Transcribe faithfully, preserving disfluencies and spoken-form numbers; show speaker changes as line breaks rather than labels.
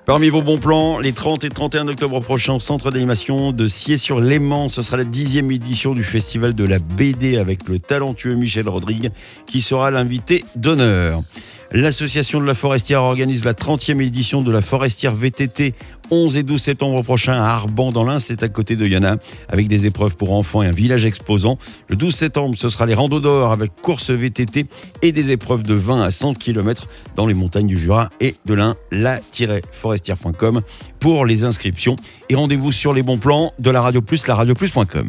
Parmi vos bons plans, les trente et trente et un octobre prochains au centre d'animation de Sciez-sur-Léman, ce sera la dixième édition du festival de la B D avec le talentueux Michel Rodrigue qui sera l'invité d'honneur. L'association de la Forestière organise la trentième édition de la Forestière V T T onze et douze septembre prochain à Arban dans l'Ain, c'est à côté de Yana, avec des épreuves pour enfants et un village exposant. Le douze septembre, ce sera les randos d'or avec course V T T et des épreuves de vingt à cent kilomètres dans les montagnes du Jura et de l'Ain. la tiret forestière point com pour les inscriptions et rendez-vous sur les bons plans de la Radio Plus, la radio plus point com.